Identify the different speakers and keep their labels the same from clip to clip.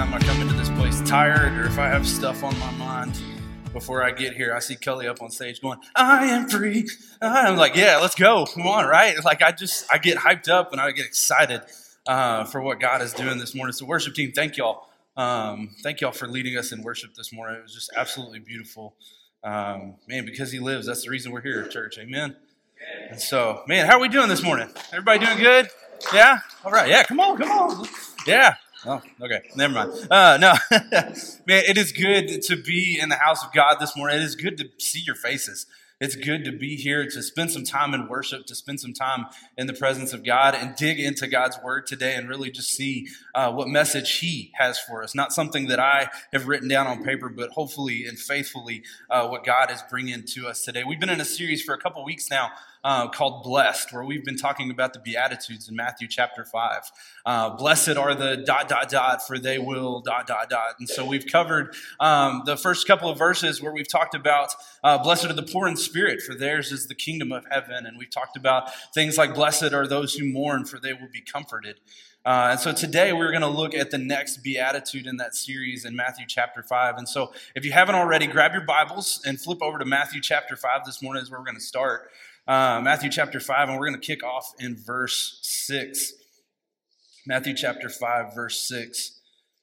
Speaker 1: time I come into this place tired or if I have stuff on my mind before I get here, I see Kelly up on stage going, I am free. I'm like, yeah, let's go. Come on, right? Like I get hyped up and I get excited for what God is doing this morning. So worship team, thank y'all. Thank y'all for leading us in worship this morning. It was just absolutely beautiful. Man, because he lives, that's the reason we're here at church. Amen. And so, man, how are we doing this morning? Everybody doing good? Yeah? All right. Yeah, come on. Yeah. Oh, okay. Never mind. No. Man, it is good to be in the house of God this morning. It is good to see your faces. It's good to be here, to spend some time in worship, to spend some time in the presence of God and dig into God's word today and really just see what message he has for us. Not something that I have written down on paper, but hopefully and faithfully what God is bringing to us today. We've been in a series for a couple weeks now called Blessed, where we've been talking about the Beatitudes in Matthew chapter 5. Blessed are the ... for they will ... And so we've covered the first couple of verses where we've talked about blessed are the poor in spirit, for theirs is the kingdom of heaven. And we've talked about things like blessed are those who mourn, for they will be comforted. And so today we're going to look at the next beatitude in that series in Matthew chapter 5. And so if you haven't already, grab your Bibles and flip over to Matthew chapter 5 this morning is where we're going to start. Matthew chapter 5, and we're going to kick off in verse 6. Matthew chapter 5, verse 6.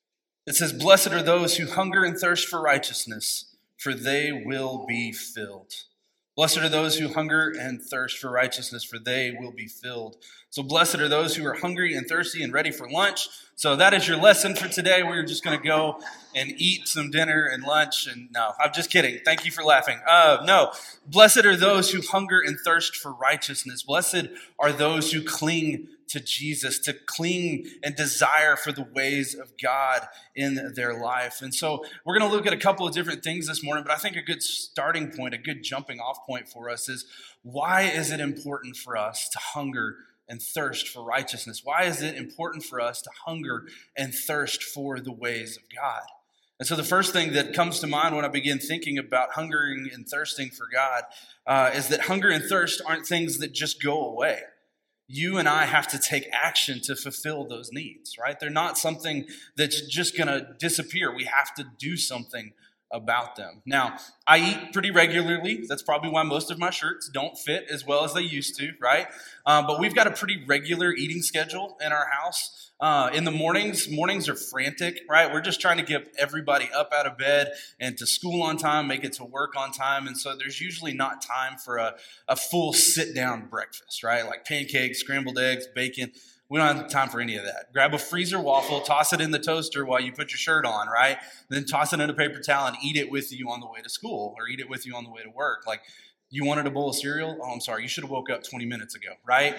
Speaker 1: It says, blessed are those who hunger and thirst for righteousness, for they will be filled. Blessed are those who hunger and thirst for righteousness, for they will be filled. So blessed are those who are hungry and thirsty and ready for lunch. So that is your lesson for today. We're just going to go and eat some dinner and lunch. And no, I'm just kidding. Thank you for laughing. No, blessed are those who hunger and thirst for righteousness. Blessed are those who cling to Jesus, to cling and desire for the ways of God in their life. And so we're going to look at a couple of different things this morning, but I think a good starting point, a good jumping off point for us is, why is it important for us to hunger and thirst for righteousness? Why is it important for us to hunger and thirst for the ways of God? And so the first thing that comes to mind when I begin thinking about hungering and thirsting for God is that hunger and thirst aren't things that just go away. You and I have to take action to fulfill those needs, right? They're not something that's just going to disappear. We have to do something about them. Now, I eat pretty regularly. That's probably why most of my shirts don't fit as well as they used to, right? But we've got a pretty regular eating schedule in our house. In the mornings are frantic, right? We're just trying to get everybody up out of bed and to school on time, make it to work on time. And so there's usually not time for a full sit-down breakfast, right? Like pancakes, scrambled eggs, bacon. We don't have time for any of that. Grab a freezer waffle, toss it in the toaster while you put your shirt on, right? Then toss it in a paper towel and eat it with you on the way to school or eat it with you on the way to work. Like, you wanted a bowl of cereal? Oh, I'm sorry. You should have woke up 20 minutes ago, right?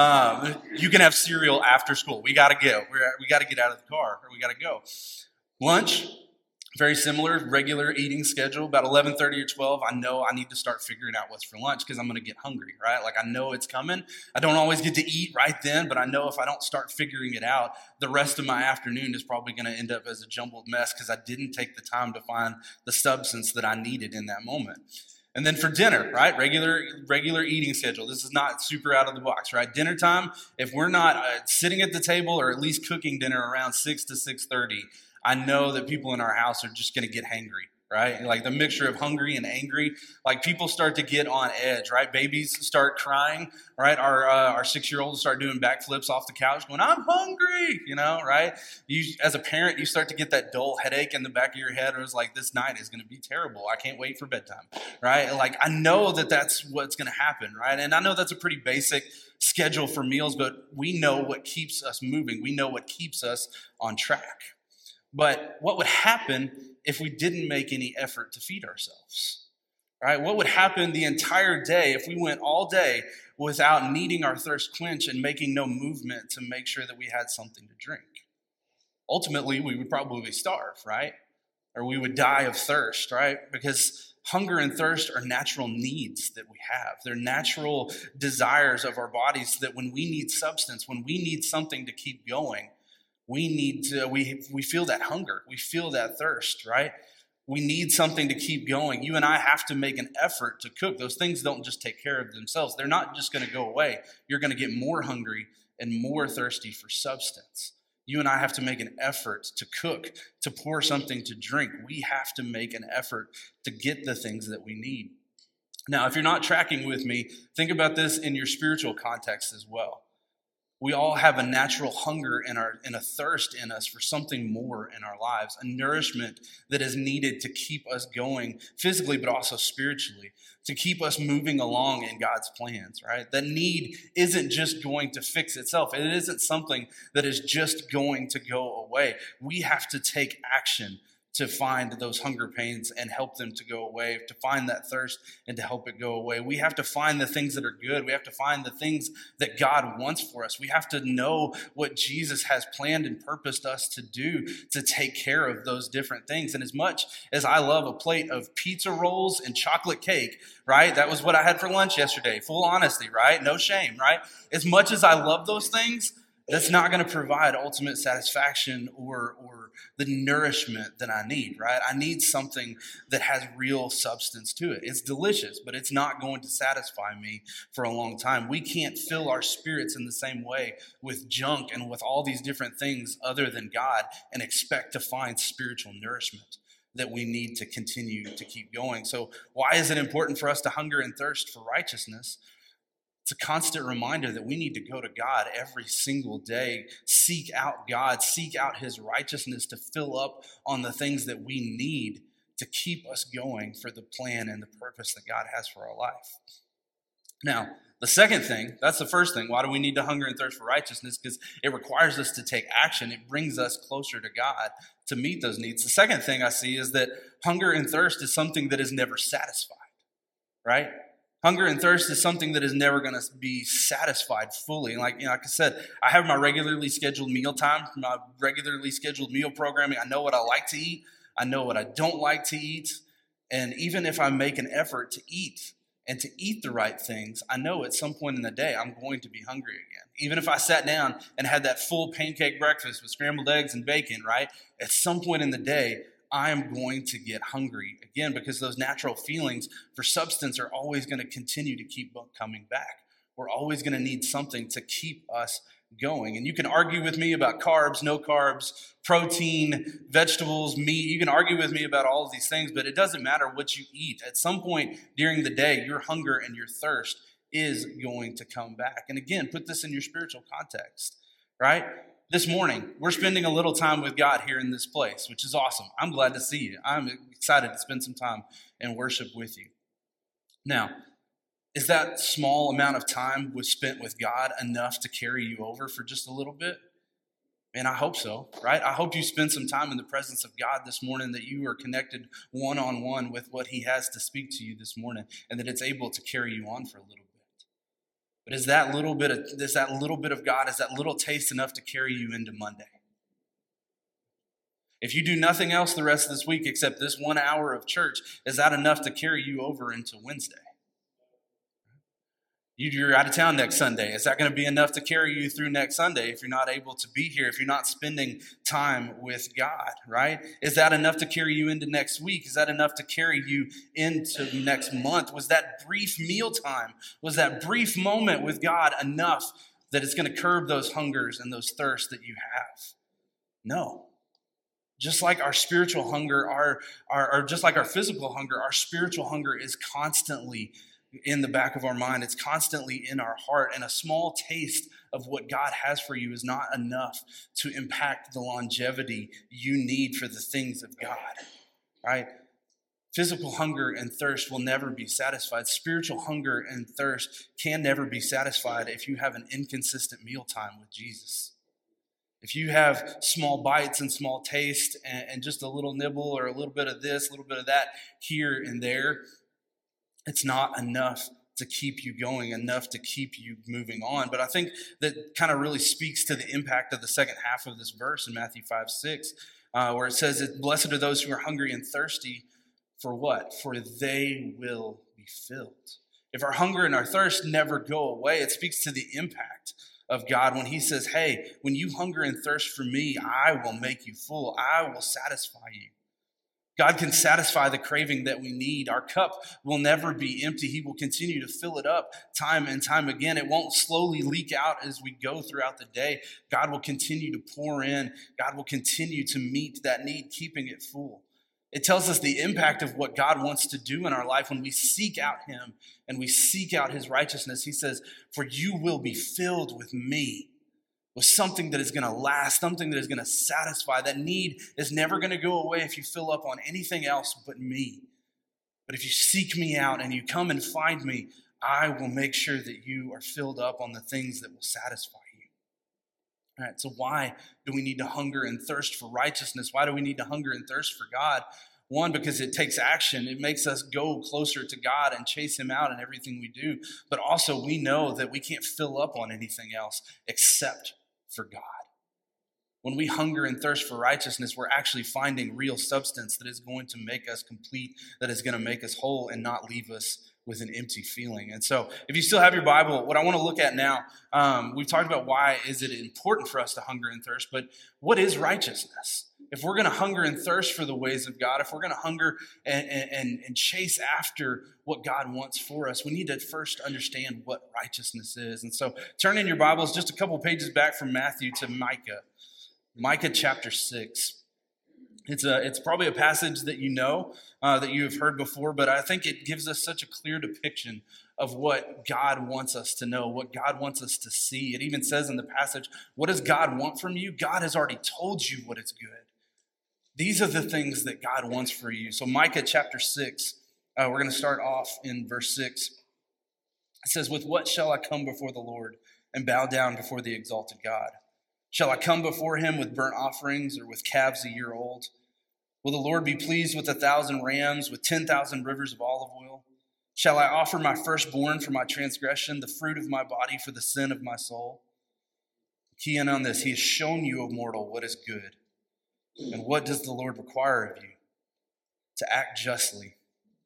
Speaker 1: You can have cereal after school. We got to go. We got to get out of the car, or we got to go. Lunch, very similar, regular eating schedule. About 11:30 or 12, I know I need to start figuring out what's for lunch because I'm going to get hungry, right? Like, I know it's coming. I don't always get to eat right then, but I know if I don't start figuring it out, the rest of my afternoon is probably going to end up as a jumbled mess because I didn't take the time to find the substance that I needed in that moment. And then for dinner, right? Regular eating schedule. This is not super out of the box, right? Dinner time, if we're not sitting at the table or at least cooking dinner around 6 to 6:30, I know that people in our house are just going to get hangry, right? Like the mixture of hungry and angry, like people start to get on edge, right? Babies start crying, right? Our 6-year-olds start doing backflips off the couch going, I'm hungry, right? You, as a parent, you start to get that dull headache in the back of your head. It was like, this night is going to be terrible. I can't wait for bedtime, right? Like, I know that that's what's going to happen, right? And I know that's a pretty basic schedule for meals, but we know what keeps us moving. We know what keeps us on track. But what would happen if we didn't make any effort to feed ourselves, right? What would happen the entire day if we went all day without needing our thirst quenched and making no movement to make sure that we had something to drink? Ultimately, we would probably starve, right? Or we would die of thirst, right? Because hunger and thirst are natural needs that we have. They're natural desires of our bodies that when we need substance, when we need something to keep going, we feel that hunger. We feel that thirst, right? We need something to keep going. You and I have to make an effort to cook. Those things don't just take care of themselves. They're not just going to go away. You're going to get more hungry and more thirsty for substance. You and I have to make an effort to cook, to pour something to drink. We have to make an effort to get the things that we need. Now, if you're not tracking with me, think about this in your spiritual context as well. We all have a natural hunger and a thirst in us for something more in our lives, a nourishment that is needed to keep us going physically, but also spiritually, to keep us moving along in God's plans, right? That need isn't just going to fix itself. It isn't something that is just going to go away. We have to take action to find those hunger pains and help them to go away, to find that thirst and to help it go away. We have to find the things that are good. We have to find the things that God wants for us. We have to know what Jesus has planned and purposed us to do to take care of those different things. And as much as I love a plate of pizza rolls and chocolate cake, right? That was what I had for lunch yesterday. Full honesty, right? No shame, right? As much as I love those things, that's not going to provide ultimate satisfaction or the nourishment that I need, right? I need something that has real substance to it. It's delicious, but it's not going to satisfy me for a long time. We can't fill our spirits in the same way with junk and with all these different things other than God and expect to find spiritual nourishment that we need to continue to keep going. So why is it important for us to hunger and thirst for righteousness? It's a constant reminder that we need to go to God every single day, seek out God, seek out his righteousness to fill up on the things that we need to keep us going for the plan and the purpose that God has for our life. Now, the second thing, that's the first thing. Why do we need to hunger and thirst for righteousness? Because it requires us to take action. It brings us closer to God to meet those needs. The second thing I see is that hunger and thirst is something that is never satisfied, right? Hunger and thirst is something that is never going to be satisfied fully. And like I said, I have my regularly scheduled meal time, my regularly scheduled meal programming. I know what I like to eat. I know what I don't like to eat. And even if I make an effort to eat and to eat the right things, I know at some point in the day I'm going to be hungry again. Even if I sat down and had that full pancake breakfast with scrambled eggs and bacon, right? At some point in the day, I am going to get hungry again because those natural feelings for substance are always going to continue to keep coming back. We're always going to need something to keep us going. And you can argue with me about carbs, no carbs, protein, vegetables, meat. You can argue with me about all of these things, but it doesn't matter what you eat. At some point during the day, your hunger and your thirst is going to come back. And again, put this in your spiritual context, right? This morning, we're spending a little time with God here in this place, which is awesome. I'm glad to see you. I'm excited to spend some time and worship with you. Now, is that small amount of time was spent with God enough to carry you over for just a little bit? And I hope so, right? I hope you spend some time in the presence of God this morning, that you are connected one-on-one with what he has to speak to you this morning, and that it's able to carry you on for a little bit. But is that little bit of God, is that little taste enough to carry you into Monday? If you do nothing else the rest of this week except this 1 hour of church, is that enough to carry you over into Wednesday? You're out of town next Sunday. Is that going to be enough to carry you through next Sunday if you're not able to be here, if you're not spending time with God, right? Is that enough to carry you into next week? Is that enough to carry you into next month? Was that brief meal time, was that brief moment with God enough that it's going to curb those hungers and those thirsts that you have? No. Just like our spiritual hunger, just like our physical hunger, our spiritual hunger is constantly in the back of our mind. It's constantly in our heart. And a small taste of what God has for you is not enough to impact the longevity you need for the things of God, right? Physical hunger and thirst will never be satisfied. Spiritual hunger and thirst can never be satisfied if you have an inconsistent mealtime with Jesus. If you have small bites and small taste and just a little nibble or a little bit of this, a little bit of that here and there, it's not enough to keep you going, enough to keep you moving on. But I think that kind of really speaks to the impact of the second half of this verse in Matthew 5:6, where it says that blessed are those who are hungry and thirsty for what? For they will be filled. If our hunger and our thirst never go away, it speaks to the impact of God when he says, hey, when you hunger and thirst for me, I will make you full. I will satisfy you. God can satisfy the craving that we need. Our cup will never be empty. He will continue to fill it up time and time again. It won't slowly leak out as we go throughout the day. God will continue to pour in. God will continue to meet that need, keeping it full. It tells us the impact of what God wants to do in our life when we seek out him and we seek out his righteousness. He says, for you will be filled with me, with something that is going to last, something that is going to satisfy. That need is never going to go away if you fill up on anything else but me. But if you seek me out and you come and find me, I will make sure that you are filled up on the things that will satisfy you. All right, so why do we need to hunger and thirst for righteousness? Why do we need to hunger and thirst for God? One, because it takes action. It makes us go closer to God and chase him out in everything we do. But also we know that we can't fill up on anything else except for God. When we hunger and thirst for righteousness, we're actually finding real substance that is going to make us complete, that is going to make us whole and not leave us with an empty feeling. And so if you still have your Bible, what I want to look at now, we've talked about why is it important for us to hunger and thirst, but what is righteousness? If we're going to hunger and thirst for the ways of God, if we're going to hunger and chase after what God wants for us, we need to first understand what righteousness is. And so turn in your Bibles just a couple pages back from Matthew to Micah. Micah chapter 6. It's probably a passage that you know, that you have heard before, but I think it gives us such a clear depiction of what God wants us to know, what God wants us to see. It even says in the passage, what does God want from you? God has already told you what is good. These are the things that God wants for you. So Micah chapter 6, we're going to start off in verse 6. It says, with what shall I come before the Lord and bow down before the exalted God? Shall I come before him with burnt offerings or with calves a year old? Will the Lord be pleased with 1,000 rams, with 10,000 rivers of olive oil? Shall I offer my firstborn for my transgression, the fruit of my body for the sin of my soul? Key in on this. He has shown you, O mortal, what is good. And what does the Lord require of you? To act justly,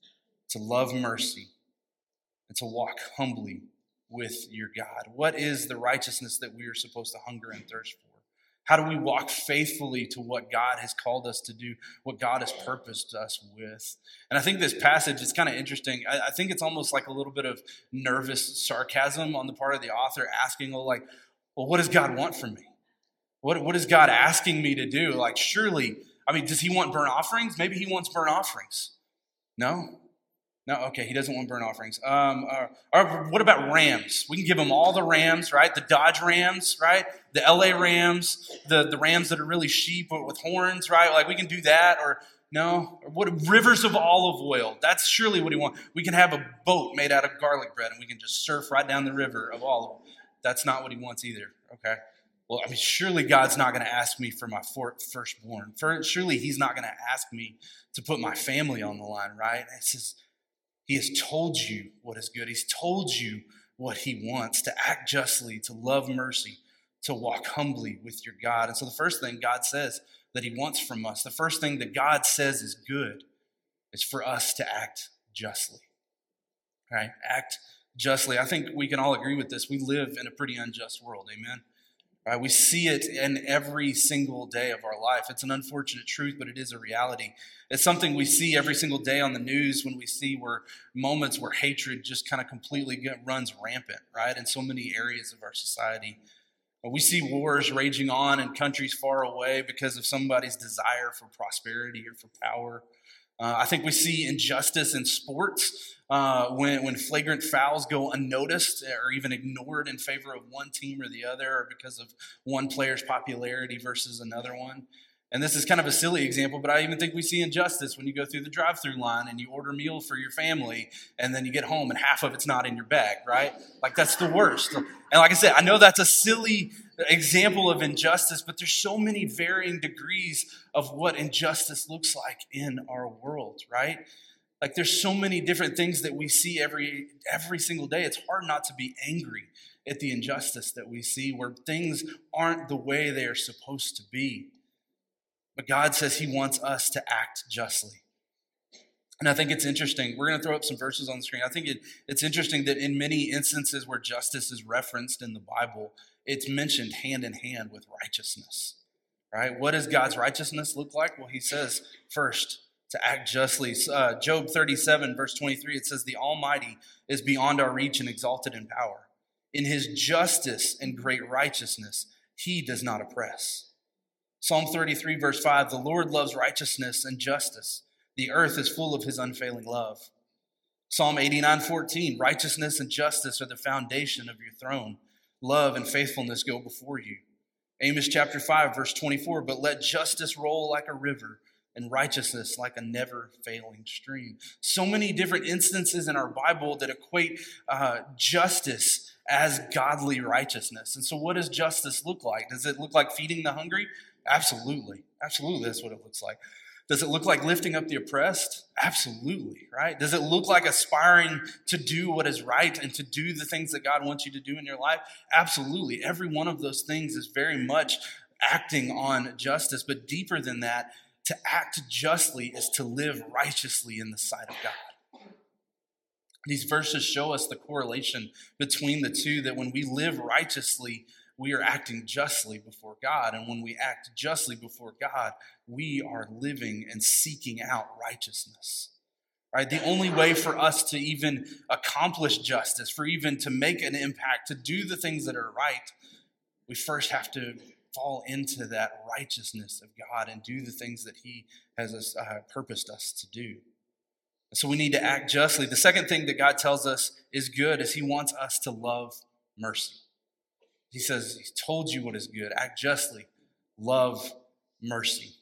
Speaker 1: to love mercy, and to walk humbly with your God. What is the righteousness that we are supposed to hunger and thirst for? How do we walk faithfully to what God has called us to do, what God has purposed us with? And I think this passage is kind of interesting. I think it's almost like a little bit of nervous sarcasm on the part of the author asking, well, what does God want from me? What is God asking me to do? Like, surely, does he want burnt offerings? Maybe he wants burnt offerings. No, okay, he doesn't want burnt offerings. Or what about rams? We can give him all the rams, right? The Dodge Rams, right? The LA Rams, the rams that are really sheep with horns, right? Like, we can do that. Or no, or what rivers of olive oil? That's surely what he wants. We can have a boat made out of garlic bread and we can just surf right down the river of olive oil. That's not what he wants either, okay? Well, surely God's not going to ask me for my firstborn. Surely he's not going to ask me to put my family on the line, right? It says, he has told you what is good. He's told you what he wants, to act justly, to love mercy, to walk humbly with your God. And so the first thing God says that he wants from us, the first thing that God says is good, is for us to act justly, right? Act justly. I think we can all agree with this. We live in a pretty unjust world, amen? Right? We see it in every single day of our life. It's an unfortunate truth, but it is a reality. It's something we see every single day on the news when we see moments where hatred just kind of completely runs rampant, right, in so many areas of our society. We see wars raging on in countries far away because of somebody's desire for prosperity or for power. I think we see injustice in sports when flagrant fouls go unnoticed or even ignored in favor of one team or the other, or because of one player's popularity versus another one. And this is kind of a silly example, but I even think we see injustice when you go through the drive-through line and you order a meal for your family and then you get home and half of it's not in your bag, right? Like, that's the worst. And like I said, I know that's a silly example of injustice, but there's so many varying degrees of what injustice looks like in our world, right? Like, there's so many different things that we see every single day. It's hard not to be angry at the injustice that we see, where things aren't the way they are supposed to be. But God says he wants us to act justly. And I think it's interesting. We're going to throw up some verses on the screen. I think it's interesting that in many instances where justice is referenced in the Bible, it's mentioned hand in hand with righteousness, right? What does God's righteousness look like? Well, he says, first, to act justly. Job 37, verse 23, it says, "The Almighty is beyond our reach and exalted in power. In his justice and great righteousness, he does not oppress." Psalm 33, verse 5, "The Lord loves righteousness and justice. The earth is full of his unfailing love." Psalm 89, 14, "Righteousness and justice are the foundation of your throne. Love and faithfulness go before you." Amos chapter 5, verse 24, "But let justice roll like a river and righteousness like a never-failing stream." So many different instances in our Bible that equate justice as godly righteousness. And so what does justice look like? Does it look like feeding the hungry? Absolutely. Absolutely, that's what it looks like. Does it look like lifting up the oppressed? Absolutely, right? Does it look like aspiring to do what is right and to do the things that God wants you to do in your life? Absolutely. Every one of those things is very much acting on justice. But deeper than that, to act justly is to live righteously in the sight of God. These verses show us the correlation between the two, that when we live righteously, we are acting justly before God. And when we act justly before God, we are living and seeking out righteousness. Right? The only way for us to even accomplish justice, for even to make an impact, to do the things that are right, we first have to fall into that righteousness of God and do the things that he has purposed us to do. So we need to act justly. The second thing that God tells us is good is he wants us to love mercy. He says, he told you what is good. Act justly. Love mercy.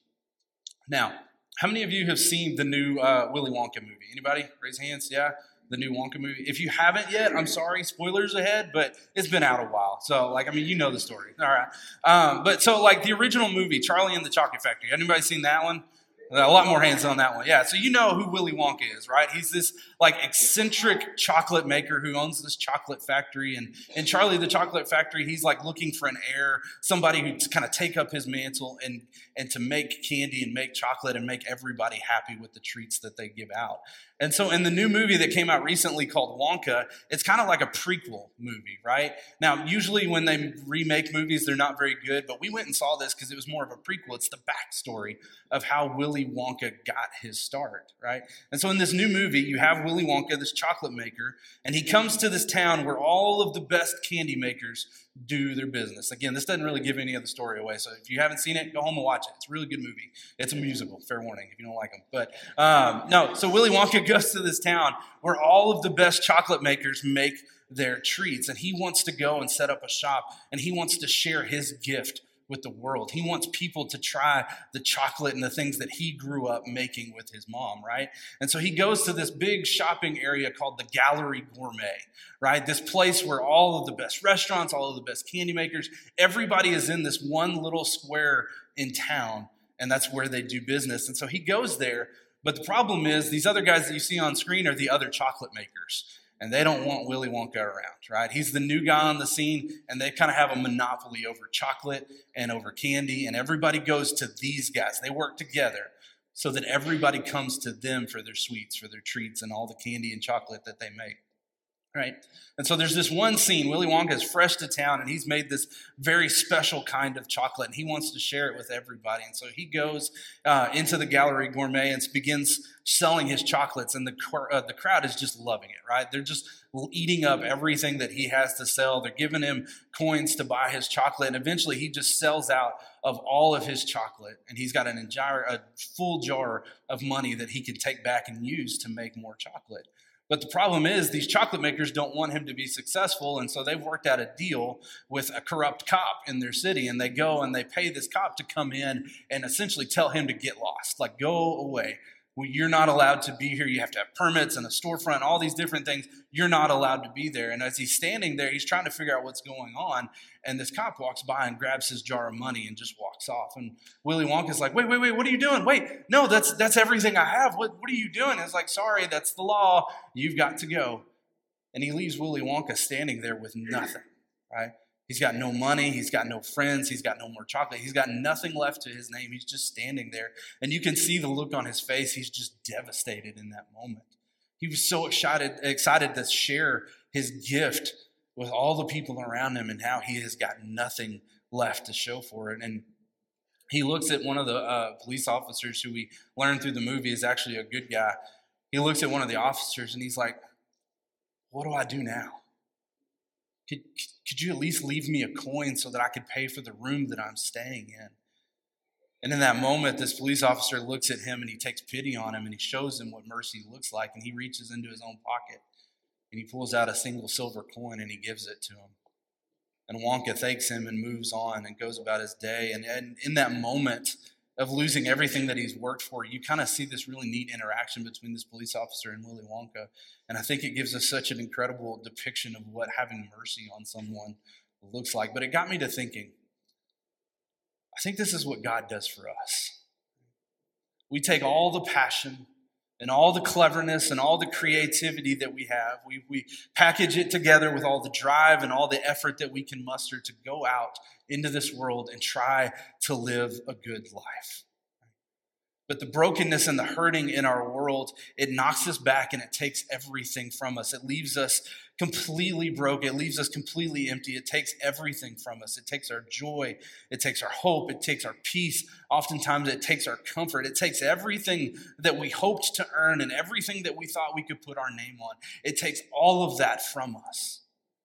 Speaker 1: Now, how many of you have seen the new Willy Wonka movie? Anybody? Raise hands. Yeah, the new Wonka movie. If you haven't yet, I'm sorry, spoilers ahead, but it's been out a while. So, you know the story. All right. But the original movie, Charlie and the Chocolate Factory. Anybody seen that one? A lot more hands on that one. Yeah, so you know who Willy Wonka is, right? He's this eccentric chocolate maker who owns this chocolate factory. And in Charlie the Chocolate Factory, he's looking for an heir, somebody who to kind of take up his mantle and to make candy and make chocolate and make everybody happy with the treats that they give out. And so in the new movie that came out recently called Wonka, it's kind of like a prequel movie, right? Now, usually when they remake movies, they're not very good, but we went and saw this because it was more of a prequel. It's the backstory of how Willy Wonka got his start, right? And so in this new movie, you have Willy Wonka, this chocolate maker, and he comes to this town where all of the best candy makers do their business. Again, this doesn't really give any of the story away, so if you haven't seen it, go home and watch it. It's a really good movie. It's a musical, fair warning if you don't like them. But so Willy Wonka goes to this town where all of the best chocolate makers make their treats, and he wants to go and set up a shop, and he wants to share his gift with the world. He wants people to try the chocolate and the things that he grew up making with his mom, right? And so he goes to this big shopping area called the Gallery Gourmet, right? This place where all of the best restaurants, all of the best candy makers, everybody is in this one little square in town, and that's where they do business. And so he goes there, but the problem is these other guys that you see on screen are the other chocolate makers. And they don't want Willy Wonka around, right? He's the new guy on the scene, and they kind of have a monopoly over chocolate and over candy, and everybody goes to these guys. They work together so that everybody comes to them for their sweets, for their treats, and all the candy and chocolate that they make, right? And so there's this one scene. Willy Wonka is fresh to town, and he's made this very special kind of chocolate, and he wants to share it with everybody. And so he goes into the Gallery Gourmet and begins selling his chocolates, and the crowd is just loving it, right? They're just eating up everything that he has to sell. They're giving him coins to buy his chocolate, and eventually he just sells out of all of his chocolate, and he's got a full jar of money that he can take back and use to make more chocolate. But the problem is these chocolate makers don't want him to be successful, and so they've worked out a deal with a corrupt cop in their city, and they go and they pay this cop to come in and essentially tell him to get lost, go away. Well, you're not allowed to be here. You have to have permits and a storefront, all these different things. You're not allowed to be there. And as he's standing there, he's trying to figure out what's going on, and this cop walks by and grabs his jar of money and just walks off. And Willy Wonka's like, wait, what are you doing? Wait, no, that's everything I have. What are you doing? It's like, sorry, that's the law. You've got to go. And he leaves Willy Wonka standing there with nothing, right? He's got no money. He's got no friends. He's got no more chocolate. He's got nothing left to his name. He's just standing there. And you can see the look on his face. He's just devastated in that moment. He was so excited to share his gift with all the people around him, and how he has got nothing left to show for it. And he looks at one of the police officers who we learn through the movie is actually a good guy. He looks at one of the officers and he's like, what do I do now? Could you at least leave me a coin so that I could pay for the room that I'm staying in? And in that moment, this police officer looks at him and he takes pity on him and he shows him what mercy looks like. And he reaches into his own pocket and he pulls out a single silver coin and he gives it to him. And Wonka thanks him and moves on and goes about his day. And in that moment of losing everything that he's worked for, you kind of see this really neat interaction between this police officer and Willy Wonka. And I think it gives us such an incredible depiction of what having mercy on someone looks like. But it got me to thinking, I think this is what God does for us. We take all the passion and all the cleverness and all the creativity that we have. We package it together with all the drive and all the effort that we can muster to go out into this world and try to live a good life. But the brokenness and the hurting in our world, it knocks us back and it takes everything from us. It leaves us completely broke. It leaves us completely empty. It takes everything from us. It takes our joy. It takes our hope. It takes our peace. Oftentimes it takes our comfort. It takes everything that we hoped to earn and everything that we thought we could put our name on. It takes all of that from us.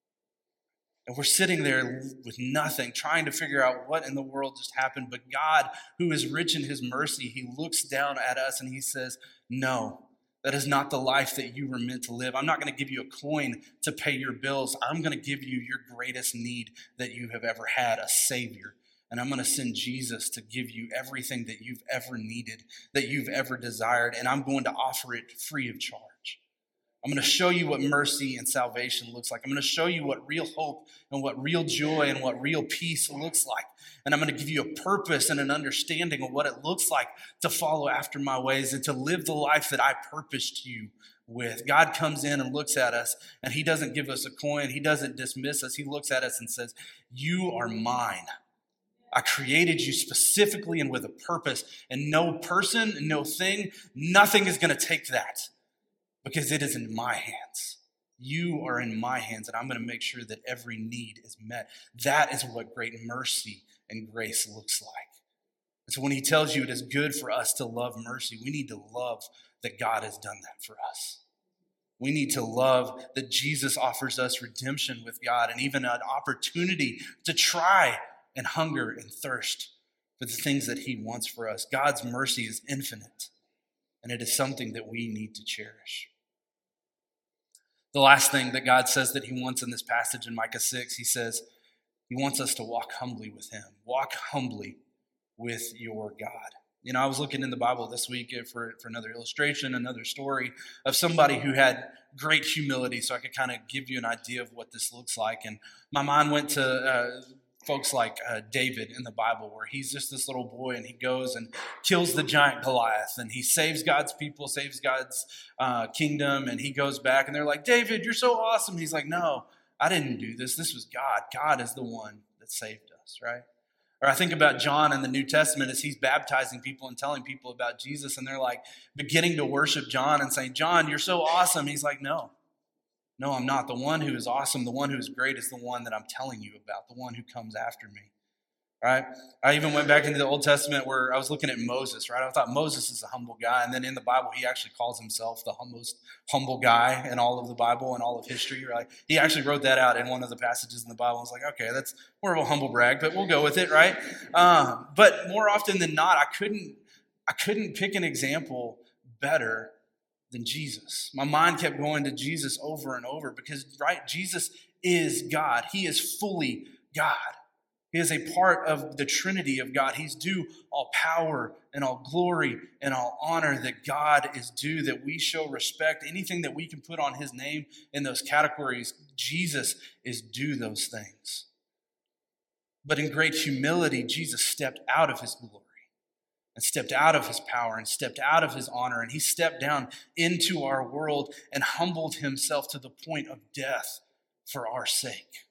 Speaker 1: And we're sitting there with nothing, trying to figure out what in the world just happened. But God, who is rich in his mercy, he looks down at us and he says, no, that is not the life that you were meant to live. I'm not going to give you a coin to pay your bills. I'm going to give you your greatest need that you have ever had, a Savior. And I'm going to send Jesus to give you everything that you've ever needed, that you've ever desired. And I'm going to offer it free of charge. I'm going to show you what mercy and salvation looks like. I'm going to show you what real hope and what real joy and what real peace looks like. And I'm going to give you a purpose and an understanding of what it looks like to follow after my ways and to live the life that I purposed you with. God comes in and looks at us, and he doesn't give us a coin. He doesn't dismiss us. He looks at us and says, you are mine. I created you specifically and with a purpose, and no person, no thing, nothing is going to take that. Because it is in my hands. You are in my hands, and I'm going to make sure that every need is met. That is what great mercy and grace looks like. And so when he tells you it is good for us to love mercy, we need to love that God has done that for us. We need to love that Jesus offers us redemption with God and even an opportunity to try and hunger and thirst for the things that he wants for us. God's mercy is infinite, and it is something that we need to cherish. The last thing that God says that he wants in this passage in Micah 6, he says he wants us to walk humbly with him. Walk humbly with your God. You know, I was looking in the Bible this week for another illustration, another story of somebody who had great humility so I could kind of give you an idea of what this looks like. And my mind went to folks like David in the Bible, where he's just this little boy and he goes and kills the giant Goliath and he saves God's people, saves God's kingdom, and he goes back and they're like, David, you're so awesome. He's like, no, I didn't do this. This was God. God is the one that saved us, right? Or I think about John in the New Testament as he's baptizing people and telling people about Jesus, and they're like beginning to worship John and saying, John, you're so awesome. He's like, no, I'm not. The one who is awesome, the one who is great is the one that I'm telling you about, the one who comes after me, right? I even went back into the Old Testament where I was looking at Moses, right? I thought Moses is a humble guy, and then in the Bible, he actually calls himself the most humble guy in all of the Bible and all of history, right? He actually wrote that out in one of the passages in the Bible. I was like, okay, that's more of a humble brag, but we'll go with it, right? But more often than not, I couldn't pick an example better than Jesus. My mind kept going to Jesus over and over because, right, Jesus is God. He is fully God. He is a part of the Trinity of God. He's due all power and all glory and all honor that God is due, that we show respect. Anything that we can put on his name in those categories, Jesus is due those things. But in great humility, Jesus stepped out of his glory and stepped out of his power and stepped out of his honor, and he stepped down into our world and humbled himself to the point of death for our sake.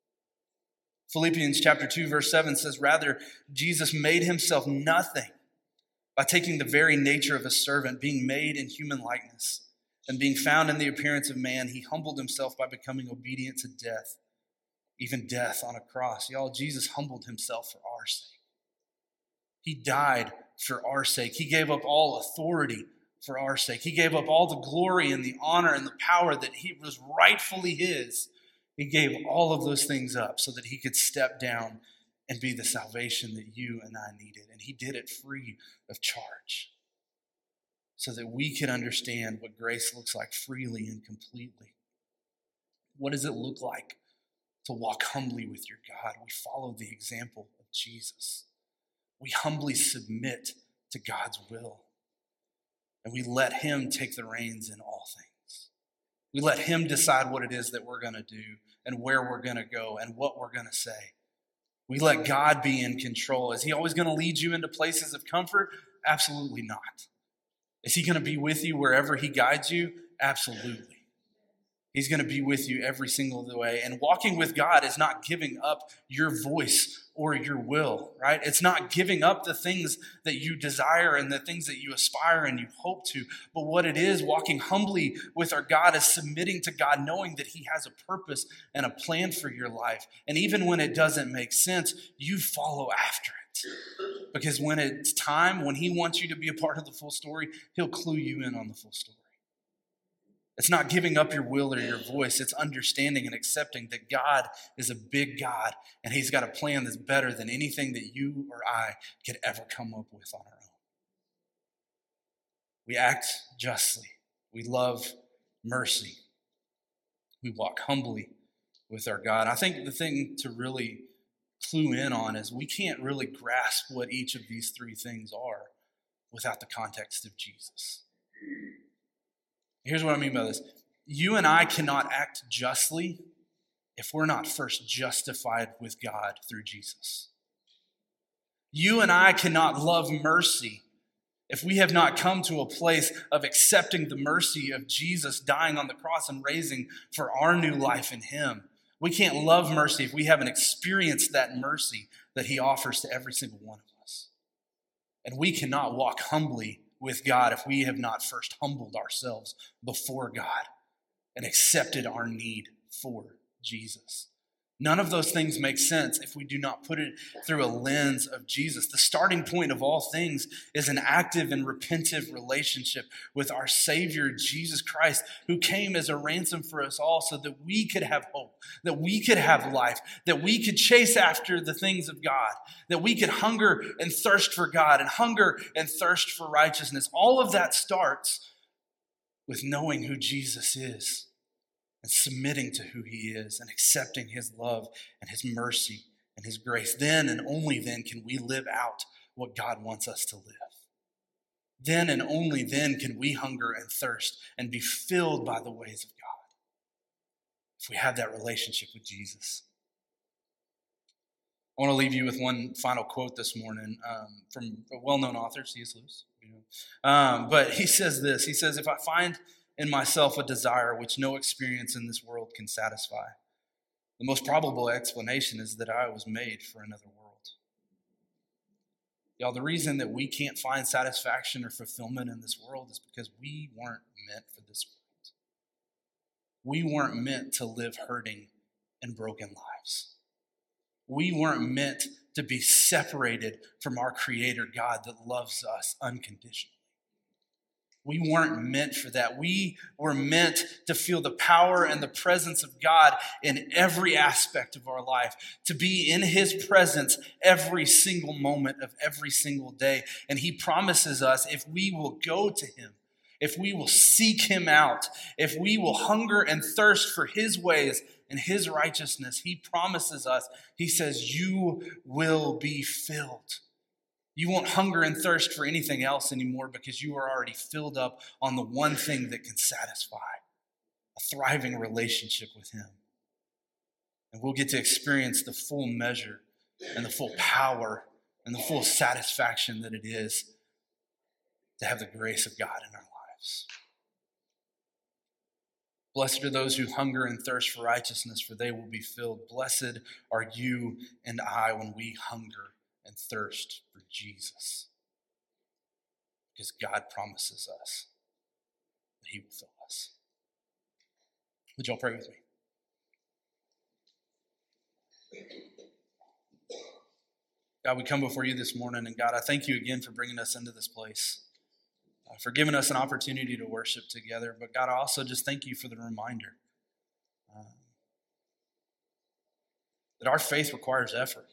Speaker 1: Philippians chapter 2, verse 7 says, rather, Jesus made himself nothing by taking the very nature of a servant, being made in human likeness, and being found in the appearance of man, he humbled himself by becoming obedient to death, even death on a cross. Y'all, Jesus humbled himself for our sake. He died for our sake. He gave up all authority for our sake. He gave up all the glory and the honor and the power that he was rightfully his. He gave all of those things up so that he could step down and be the salvation that you and I needed. And he did it free of charge so that we could understand what grace looks like freely and completely. What does it look like to walk humbly with your God? We follow the example of Jesus. We humbly submit to God's will. And we let him take the reins in all things. We let him decide what it is that we're going to do and where we're going to go and what we're going to say. We let God be in control. Is he always going to lead you into places of comfort? Absolutely not. Is he going to be with you wherever he guides you? Absolutely. He's going to be with you every single way. And walking with God is not giving up your voice or your will, right? It's not giving up the things that you desire and the things that you aspire and you hope to. But what it is, walking humbly with our God, is submitting to God, knowing that he has a purpose and a plan for your life. And even when it doesn't make sense, you follow after it. Because when it's time, when he wants you to be a part of the full story, he'll clue you in on the full story. It's not giving up your will or your voice. It's understanding and accepting that God is a big God and he's got a plan that's better than anything that you or I could ever come up with on our own. We act justly. We love mercy. We walk humbly with our God. I think the thing to really clue in on is we can't really grasp what each of these three things are without the context of Jesus. Here's what I mean by this. You and I cannot act justly if we're not first justified with God through Jesus. You and I cannot love mercy if we have not come to a place of accepting the mercy of Jesus dying on the cross and raising for our new life in him. We can't love mercy if we haven't experienced that mercy that he offers to every single one of us. And we cannot walk humbly with God if we have not first humbled ourselves before God and accepted our need for Jesus. None of those things make sense if we do not put it through a lens of Jesus. The starting point of all things is an active and repentive relationship with our Savior, Jesus Christ, who came as a ransom for us all so that we could have hope, that we could have life, that we could chase after the things of God, that we could hunger and thirst for God and hunger and thirst for righteousness. All of that starts with knowing who Jesus is, and submitting to who he is and accepting his love and his mercy and his grace. Then and only then can we live out what God wants us to live. Then and only then can we hunger and thirst and be filled by the ways of God if we have that relationship with Jesus. I want to leave you with one final quote this morning from a well-known author, C.S. Lewis. But he says this. He says, if I find in myself a desire which no experience in this world can satisfy, the most probable explanation is that I was made for another world. Y'all, the reason that we can't find satisfaction or fulfillment in this world is because we weren't meant for this world. We weren't meant to live hurting and broken lives. We weren't meant to be separated from our Creator God that loves us unconditionally. We weren't meant for that. We were meant to feel the power and the presence of God in every aspect of our life, to be in his presence every single moment of every single day. And he promises us if we will go to him, if we will seek him out, if we will hunger and thirst for his ways and his righteousness, he promises us, he says, you will be filled. You won't hunger and thirst for anything else anymore because you are already filled up on the one thing that can satisfy, a thriving relationship with him. And we'll get to experience the full measure and the full power and the full satisfaction that it is to have the grace of God in our lives. Blessed are those who hunger and thirst for righteousness, for they will be filled. Blessed are you and I when we hunger and thirst for Jesus, because God promises us that he will fill us. Would y'all pray with me? God, we come before you this morning, and God, I thank you again for bringing us into this place, for giving us an opportunity to worship together. But God, I also just thank you for the reminder that our faith requires effort,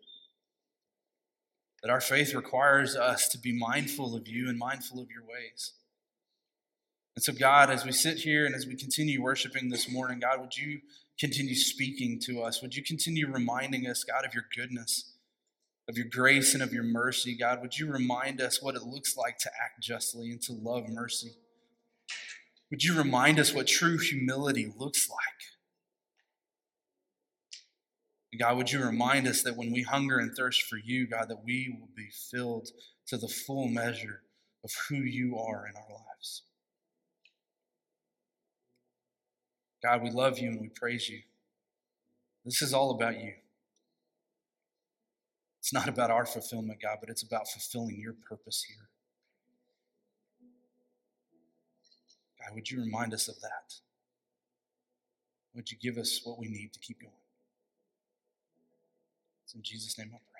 Speaker 1: that our faith requires us to be mindful of you and mindful of your ways. And so, God, as we sit here and as we continue worshiping this morning, God, would you continue speaking to us? Would you continue reminding us, God, of your goodness, of your grace, and of your mercy? God, would you remind us what it looks like to act justly and to love mercy? Would you remind us what true humility looks like? And God, would you remind us that when we hunger and thirst for you, God, that we will be filled to the full measure of who you are in our lives. God, we love you and we praise you. This is all about you. It's not about our fulfillment, God, but it's about fulfilling your purpose here. God, would you remind us of that? Would you give us what we need to keep going? It's in Jesus' name I pray.